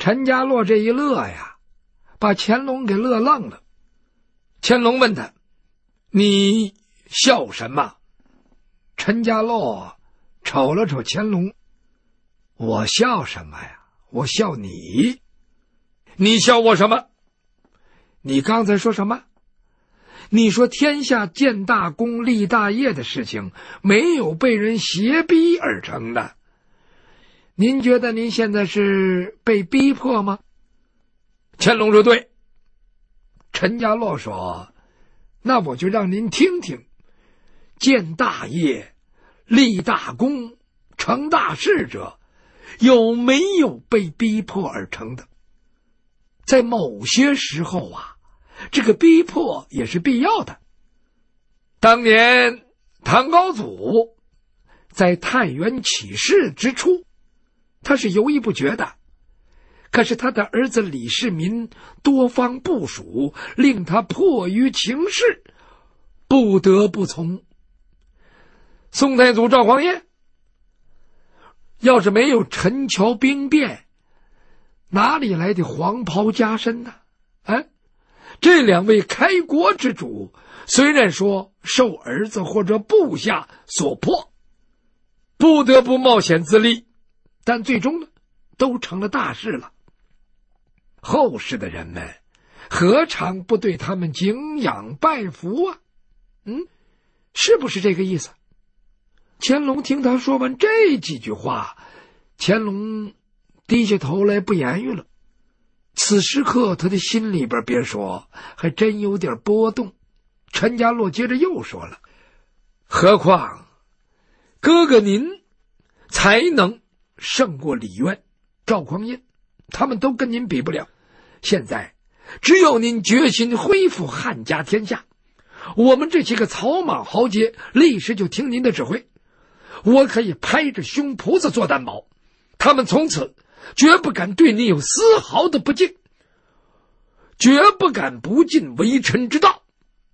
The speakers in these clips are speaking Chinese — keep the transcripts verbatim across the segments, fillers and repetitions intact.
陈家洛这一乐呀，把乾隆给乐愣了。乾隆问他：“你笑什么？”陈家洛瞅了瞅乾隆：“我笑什么呀？我笑你。你笑我什么？你刚才说什么？你说天下建大功立大业的事情没有被人胁逼而成的。您觉得您现在是被逼迫吗？”乾隆说：“对。”陈家洛说：“那我就让您听听，建大业、立大功、成大事者，有没有被逼迫而成的？在某些时候啊，这个逼迫也是必要的。当年唐高祖在太原起事之初，他是犹豫不决的，可是他的儿子李世民多方部署，令他迫于情势，不得不从。宋太祖赵匡胤要是没有陈桥兵变，哪里来的黄袍加身呢？啊，这两位开国之主虽然说受儿子或者部下所迫，不得不冒险自立，但最终呢，都成了大事了。后世的人们何尝不对他们敬仰拜服啊？嗯，是不是这个意思？乾隆听他说完这几句话，乾隆低下头来不言语了。此时刻他的心里边别说，还真有点波动。陈家洛接着又说了：“何况哥哥您才能胜过李渊、赵匡胤，他们都跟您比不了。现在只有您决心恢复汉家天下，我们这些个草莽豪杰立时就听您的指挥。我可以拍着胸脯子做担保，他们从此绝不敢对你有丝毫的不敬，绝不敢不尽为臣之道。”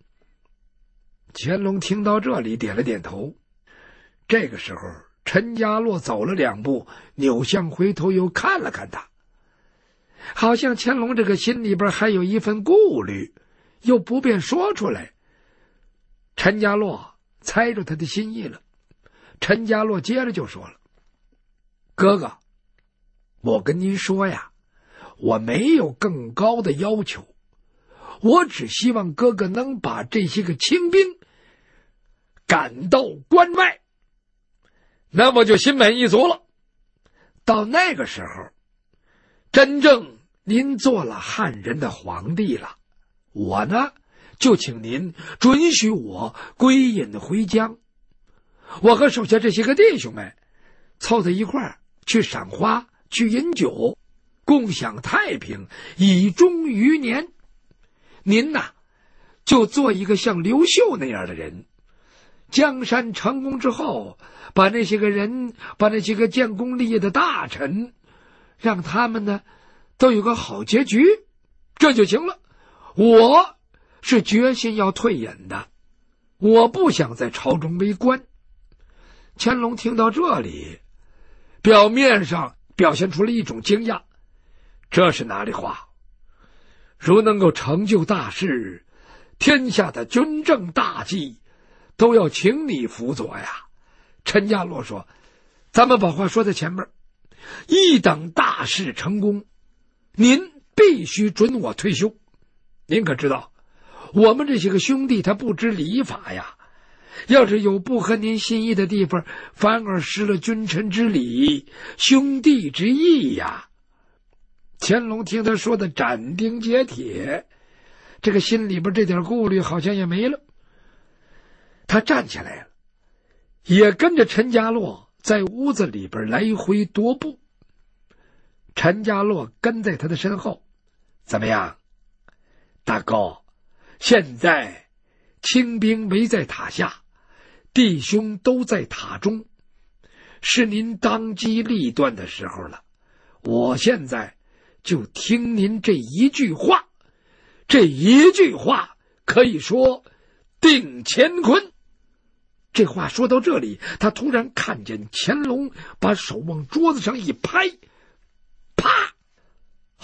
乾隆听到这里点了点头。这个时候陈家洛走了两步，扭向回头又看了看他，好像乾隆这个心里边还有一份顾虑，又不便说出来。陈家洛猜着他的心意了。陈家洛接着就说了：“哥哥，我跟您说呀，我没有更高的要求，我只希望哥哥能把这些个清兵赶到关外，那我就心满意足了。到那个时候，真正您做了汉人的皇帝了，我呢就请您准许我归隐回疆，我和手下这些个弟兄们凑在一块儿去赏花，去饮酒，共享太平，以终余年。您呐就做一个像刘秀那样的人，江山成功之后，把那些个人，把那些个建功立业的大臣，让他们呢都有个好结局，这就行了。我是决心要退隐的，我不想在朝中为官。”乾隆听到这里，表面上表现出了一种惊讶，这是哪里话？如能够成就大事，天下的军政大计都要请你辅佐呀。陈家洛说：“咱们把话说在前面，一等大事成功，您必须准我退休。您可知道，我们这些个兄弟他不知礼法呀，要是有不合您心意的地方，反而失了君臣之礼，兄弟之义呀。”乾隆听他说的斩钉截铁，这个心里边这点顾虑好像也没了。他站起来了，也跟着陈家洛在屋子里边来回踱步。陈家洛跟在他的身后：“怎么样，大哥？现在清兵围在塔下，弟兄都在塔中，是您当机立断的时候了。我现在就听您这一句话，这一句话可以说定乾坤。”这话说到这里，他突然看见乾隆把手往桌子上一拍，啪，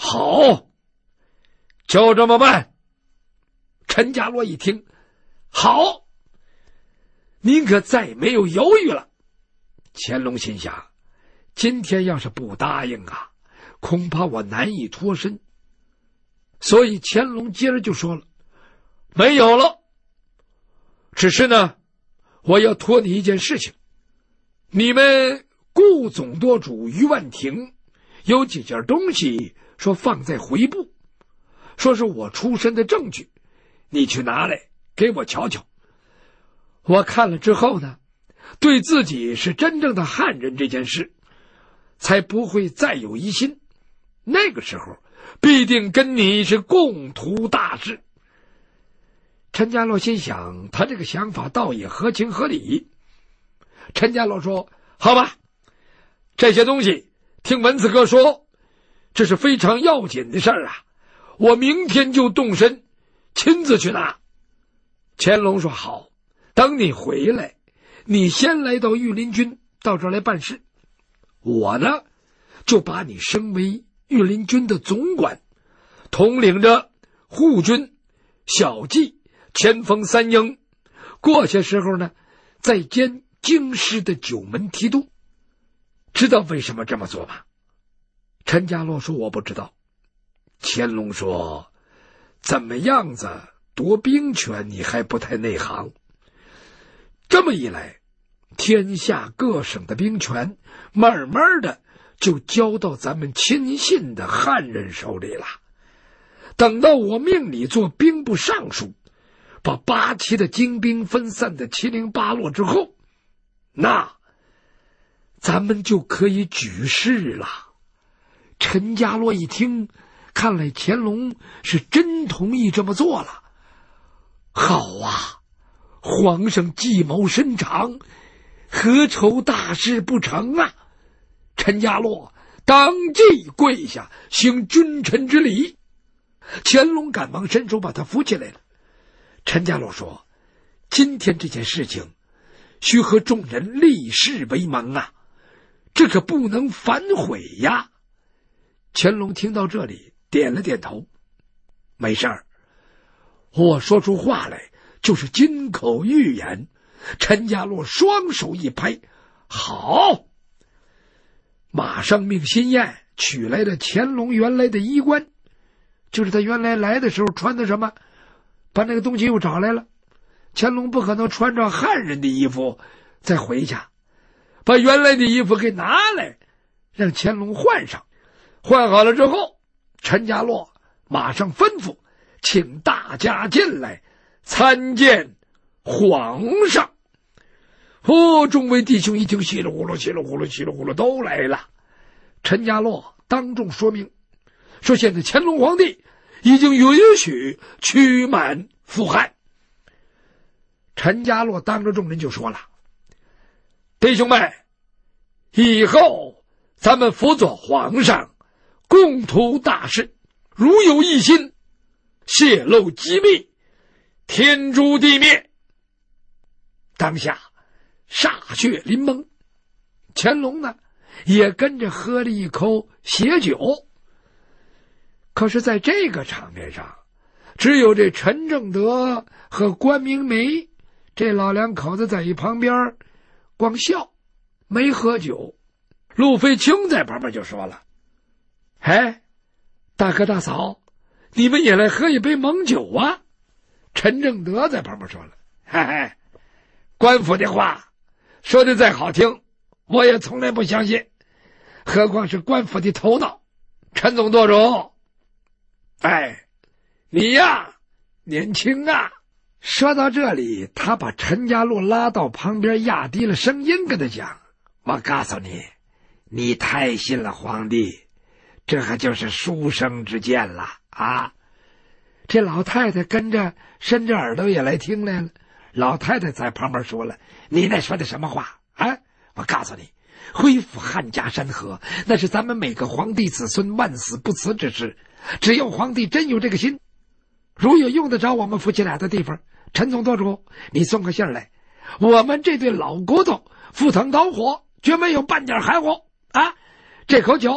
好，就这么办。陈家洛一听，好，您可再没有犹豫了。乾隆心想，今天要是不答应啊，恐怕我难以脱身。所以乾隆接着就说了，没有了，只是呢，我要托你一件事情。你们顾总舵主于万庭有几件东西说放在回部，说是我出身的证据，你去拿来给我瞧瞧。我看了之后呢，对自己是真正的汉人这件事才不会再有疑心，那个时候必定跟你是共图大事。陈家洛心想，他这个想法倒也合情合理。陈家洛说，好吧，这些东西听文子哥说这是非常要紧的事儿啊，我明天就动身亲自去拿。乾隆说，好，等你回来，你先来到御林军，到这儿来办事，我呢就把你升为御林军的总管，统领着护军、小骑、前锋三营，过些时候呢再兼京师的九门提督。知道为什么这么做吗？陈家洛说，我不知道。乾隆说，怎么样子夺兵权你还不太内行。这么一来，天下各省的兵权慢慢的就交到咱们亲信的汉人手里了。等到我命你做兵部尚书，把八旗的精兵分散的七零八落之后，那咱们就可以举事了。陈家洛一听，看来乾隆是真同意这么做了。好啊，皇上计谋深长，何愁大事不成啊？陈家洛当即跪下行君臣之礼。乾隆赶忙伸手把他扶起来了。陈家洛说，今天这件事情须和众人立誓为盟啊，这可不能反悔呀。乾隆听到这里点了点头，没事儿，我说出话来就是金口玉言。陈家洛双手一拍，好，马上命辛晏取来了乾隆原来的衣冠，就是他原来来的时候穿的什么，把那个东西又找来了。乾隆不可能穿着汉人的衣服再回去，把原来的衣服给拿来，让乾隆换上。换好了之后，陈家洛马上吩咐，请大家进来参见皇上。哦，众位弟兄一听，稀里呼噜稀里呼噜稀里呼噜都来了。陈家洛当众说明说，现在乾隆皇帝已经允许驱满赴汉。陈家洛当着众人就说了，弟兄们，以后咱们辅佐皇上共图大事，如有异心，泄露机密，天诛地灭。当下歃血临蒙，乾隆呢也跟着喝了一口血酒。可是在这个场面上，只有这陈正德和关明梅这老两口子在一旁边光笑，没喝酒。陆飞清在旁边就说了，哎，大哥大嫂，你们也来喝一杯蒙酒啊。陈正德在旁边说了，嘿嘿，官府的话说的再好听，我也从来不相信，何况是官府的头脑。陈总舵主，哎，你呀年轻啊。说到这里，他把陈家洛拉到旁边，压低了声音跟他讲，我告诉你，你太信了皇帝，这可就是书生之见了啊。这老太太跟着伸着耳朵也来听来了。老太太在旁边说了，你那说的什么话啊？我告诉你，恢复汉家山河，那是咱们每个皇帝子孙万死不辞之事。只要皇帝真有这个心，如有用得着我们夫妻俩的地方，陈总舵主，你送个信儿来，我们这对老骨头赴汤蹈火，绝没有半点含糊啊！这口酒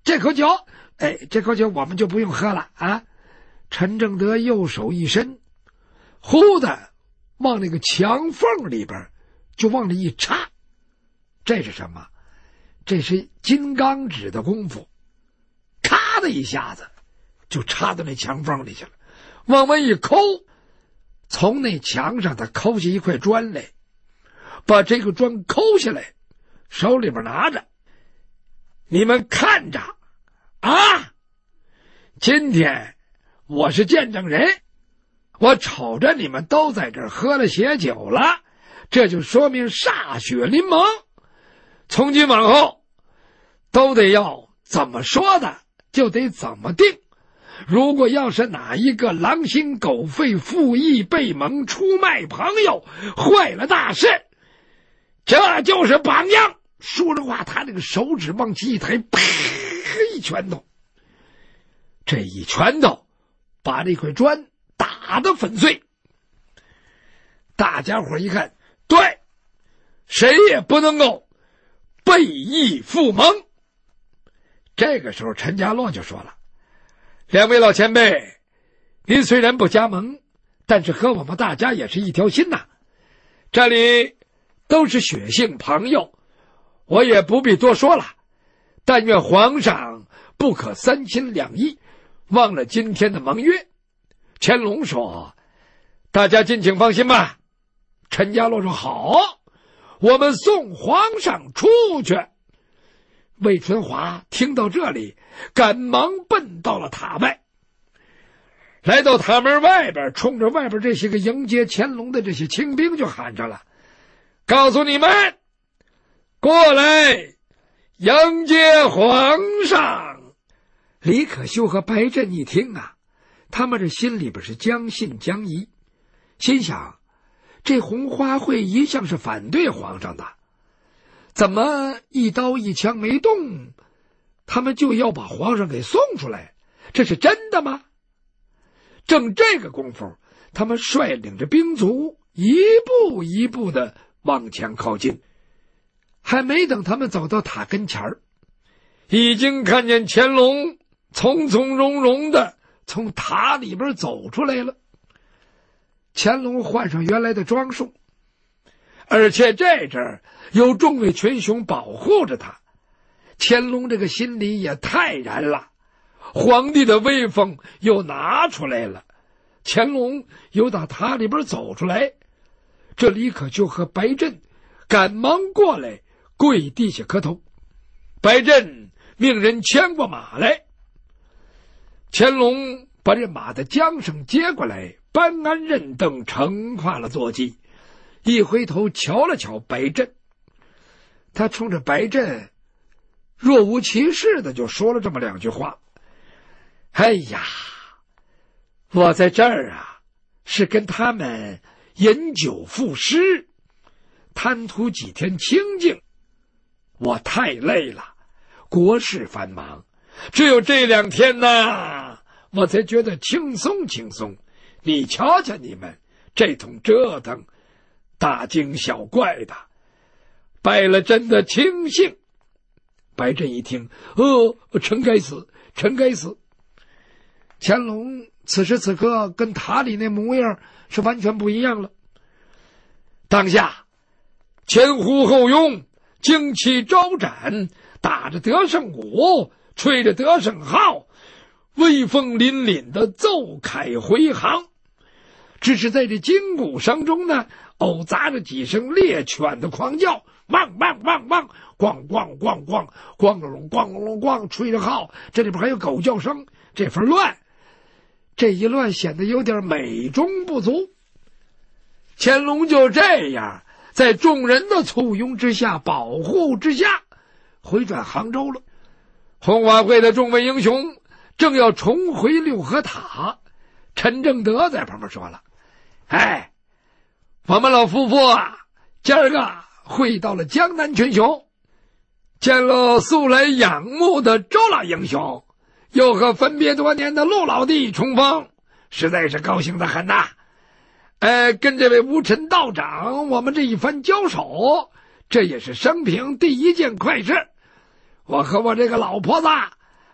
这口酒，哎，这口酒我们就不用喝了啊！陈正德右手一伸，忽的往那个墙缝里边就往里一插，这是什么？这是金刚指的功夫，咔的一下子就插到那墙缝里去了，往外一抠，从那墙上他抠下一块砖来，把这个砖抠下来，手里边拿着，你们看着啊！今天我是见证人，我瞅着你们都在这儿喝了血酒了，这就说明歃血临盟。从今往后都得要怎么说的就得怎么定，如果要是哪一个狼心狗肺、负义背盟、出卖朋友，坏了大事，这就是榜样。说着话，他那个手指往起一抬，啪一拳头，这一拳头把这块砖打得粉碎。大家伙一看，对，谁也不能够背义负盟。这个时候陈家洛就说了，两位老前辈，您虽然不加盟，但是和我们大家也是一条心呐，这里都是血性朋友，我也不必多说了，但愿皇上不可三心两意，忘了今天的盟约。乾隆说，大家尽情放心吧。陈家洛说，好，我们送皇上出去。魏春华听到这里，赶忙奔到了塔外，来到塔门外边，冲着外边这些个迎接乾隆的这些清兵就喊着了，告诉你们，过来迎接皇上。李可修和白振一听啊，他们这心里边是将信将疑，心想这红花会一向是反对皇上的，怎么一刀一枪没动，他们就要把皇上给送出来，这是真的吗？正这个功夫，他们率领着兵卒一步一步的往前靠近，还没等他们走到塔跟前儿，已经看见乾隆从从容容的从塔里边走出来了。乾隆换上原来的装束，而且这阵儿有众位群雄保护着他，乾隆这个心里也泰然了，皇帝的威风又拿出来了。乾隆又打塔里边走出来，这李可就和白振赶忙过来跪地下磕头。白振命人牵过马来，乾隆把这马的缰绳接过来，搬鞍认镫，乘跨了坐骑，一回头瞧了瞧白振，他冲着白振若无其事的就说了这么两句话，哎呀，我在这儿啊是跟他们饮酒赋诗，贪图几天清静，我太累了，国事繁忙，只有这两天呢，我才觉得轻松轻松。你瞧瞧你们这通折腾，大惊小怪的，败了朕的清兴。白振一听，哦，臣该死，臣该死。乾隆此时此刻跟塔里那模样是完全不一样了。当下前呼后拥，旌旗招展，打着德胜鼓，吹着德胜号，威风凛凛的奏凯回航。只是在这金鼓声中呢，偶杂着几声猎犬的狂叫，汪汪汪汪，咣咣咣咣，咣隆隆咣隆隆咣，吹着号，这里边还有狗叫声，这份乱，这一乱显得有点美中不足。乾隆就这样在众人的簇拥之下，保护之下，回转杭州了。红花会的众位英雄正要重回六合塔，陈正德在旁边说了，哎，我们老夫妇啊，今儿个会到了江南群雄，见了素来仰慕的周老英雄，又和分别多年的陆老弟重逢，实在是高兴的很呐。呃，跟这位无尘道长我们这一番交手，这也是生平第一件快事。我和我这个老婆子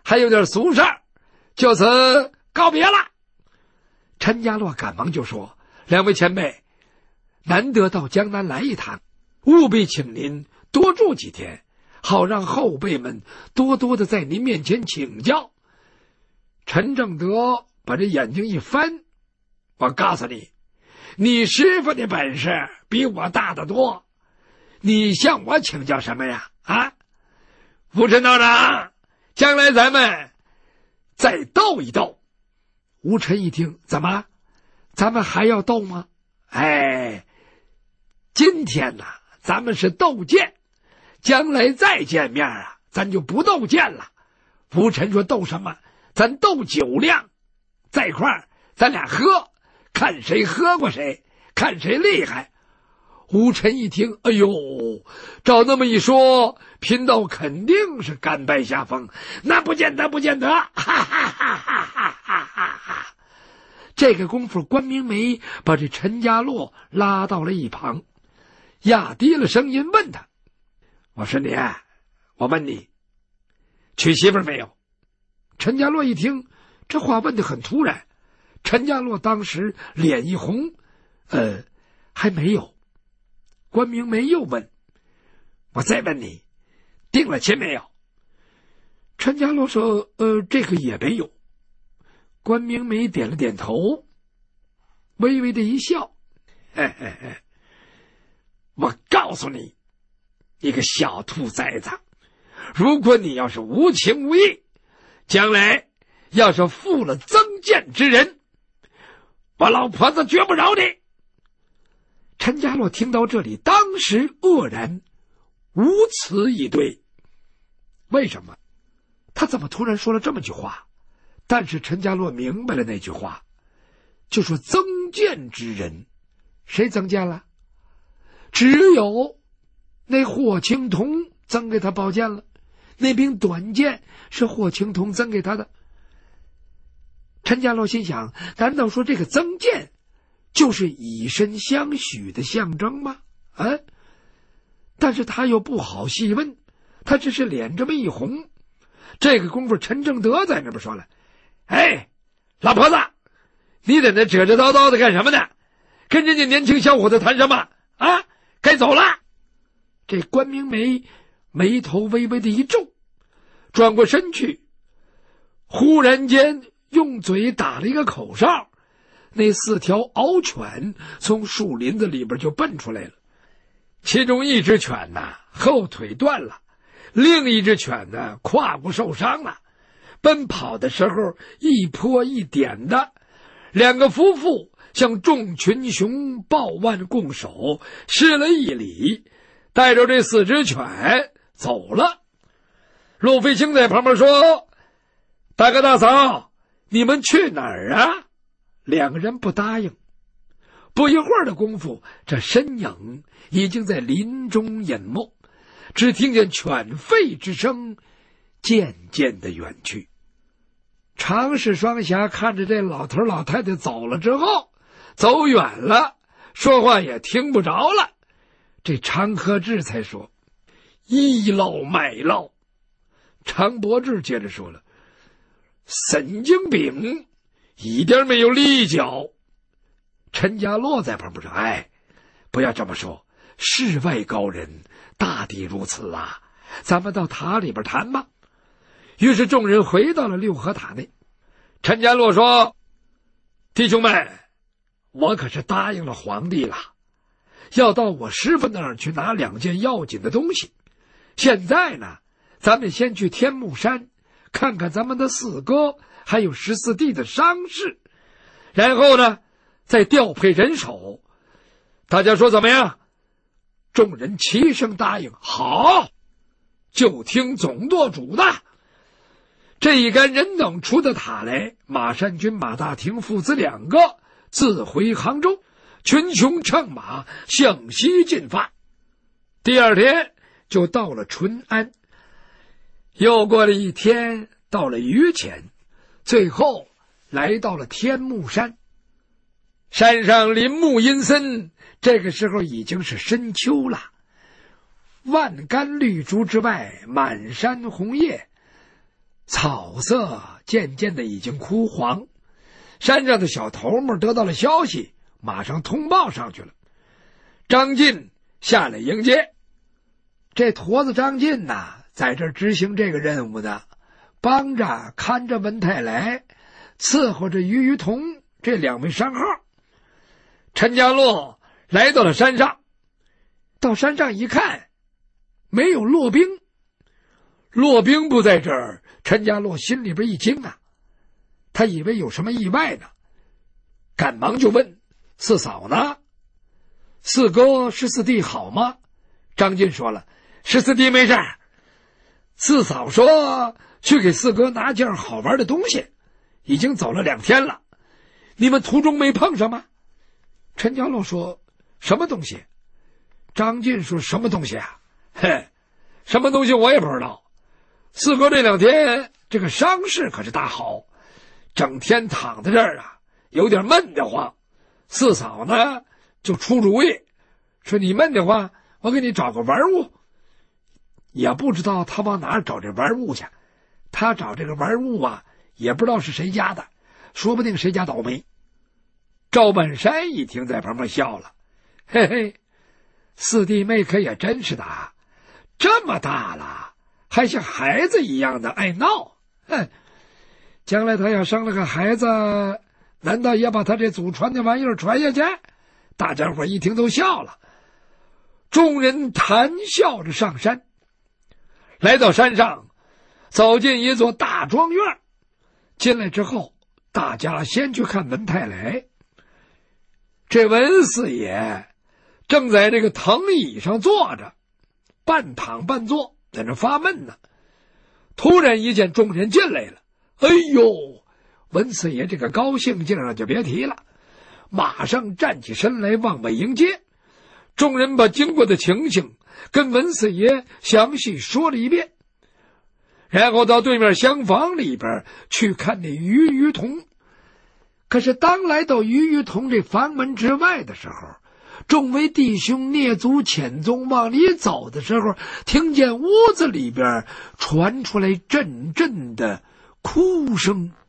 还有点俗事，就此告别了。陈家洛赶忙就说：两位前辈，难得到江南来一趟，务必请您多住几天，好让后辈们多多的在您面前请教。陈正德把这眼睛一翻，我告诉你，你师傅的本事比我大得多，你向我请教什么呀？啊，吴陈道长，将来咱们再斗一斗。吴陈一听，怎么，咱们还要斗吗？哎，今天呢，咱们是斗剑，将来再见面啊，咱就不斗剑了。吴陈说：斗什么？咱斗酒量，在一块儿，咱俩喝，看谁喝过谁，看谁厉害。吴陈一听，哎呦，照那么一说，贫道肯定是甘拜下风。那不见得，不见得，哈哈哈哈哈哈哈！这个功夫，关明梅把这陈家洛拉到了一旁，压低了声音问他：我说你，我问你，娶媳妇没有？陈家洛一听这话问得很突然，陈家洛当时脸一红，呃，还没有。关明梅又问：我再问你，定了亲没有？陈家洛说：呃，这个也没有。关明梅点了点头，微微的一笑：嘿嘿嘿，我告诉你，你个小兔崽子，如果你要是无情无义，将来要是负了增见之人，我老婆子绝不饶你。陈家洛听到这里，当时愕然，无词以对。为什么？他怎么突然说了这么句话？但是陈家洛明白了那句话，就说增见之人，谁增见了？只有那霍青桐赠给他宝剑了，那柄短剑是霍青桐赠给他的。陈家洛心想，难道说这个增剑就是以身相许的象征吗？啊！但是他又不好细问，他只是脸这么一红。这个功夫，陈正德在那边说了：哎，老婆子，你在那折折叨叨的干什么呢？跟人家年轻小伙子谈什么啊？该走了。这关明梅眉头微微的一皱，转过身去，忽然间用嘴打了一个口哨，那四条獒犬从树林子里边就奔出来了。其中一只犬呐，后腿断了，另一只犬呢，胯骨受伤了，奔跑的时候一坡一点的。两个夫妇向众群雄抱腕拱手，施了一礼，带着这四只犬走了。陆飞清在旁边说：大哥大嫂，你们去哪儿啊？两个人不答应。不一会儿的功夫，这身影已经在林中隐没，只听见犬吠之声渐渐的远去。常氏双侠看着这老头老太太走了之后，走远了，说话也听不着了。这常克志才说：倚老卖老。常伯志接着说了：神经病，一点没有礼教。陈家洛在旁边说：哎，不要这么说，世外高人大抵如此啊，咱们到塔里边谈吧。于是众人回到了六合塔内。陈家洛说：弟兄们，我可是答应了皇帝了，要到我师傅那儿去拿两件要紧的东西。现在呢，咱们先去天目山看看咱们的四哥还有十四弟的伤势，然后呢再调配人手。大家说怎么样？众人齐声答应：好，就听总舵主的。这一干人等出的塔来，马善君、马大庭父子两个自回杭州，群雄乘马向西进发。第二天就到了淳安，又过了一天到了榆钱，最后来到了天目山。山上林木阴森，这个时候已经是深秋了，万竿绿竹之外，满山红叶。 草色渐渐的已经枯黄。山上的小头目得到了消息，马上通报上去了。张晋下来迎接。这驼子张晋呐，在这执行这个任务的，帮着看着文泰来，伺候着于于同这两位山号。陈家洛来到了山上，到山上一看，没有骆兵。骆兵不在这儿，陈家洛心里边一惊啊，他以为有什么意外呢，赶忙就问：四嫂呢？四哥十四弟好吗？张晋说了：十四弟没事，四嫂说去给四哥拿件好玩的东西，已经走了两天了，你们途中没碰上吗？陈家洛说：什么东西？张晋说：什么东西啊？嘿，什么东西我也不知道。四哥这两天这个伤势可是大好，整天躺在这儿啊，有点闷得慌。四嫂呢就出主意，说你闷得慌，我给你找个玩物。也不知道他往哪儿找这玩物去，他找这个玩物啊，也不知道是谁家的，说不定谁家倒霉。赵本山一听在旁边笑了：嘿嘿，四弟妹可也真是的，这么大了还像孩子一样的爱闹。哼，将来他要生了个孩子，难道也把他这祖传的玩意儿传下去？大家伙一听都笑了。众人谈笑着上山，来到山上，走进一座大庄院。进来之后，大家先去看文泰来。这文四爷正在这个藤椅上坐着，半躺半坐，在那发闷呢。突然一见众人进来了，哎呦，文四爷这个高兴劲儿就别提了，马上站起身来往外迎接。众人把经过的情形跟文四爷详细说了一遍，然后到对面厢房里边去看那于于同。可是当来到于于同这房门之外的时候，众位弟兄蹑足潜踪往里走的时候，听见屋子里边传出来阵阵的哭声。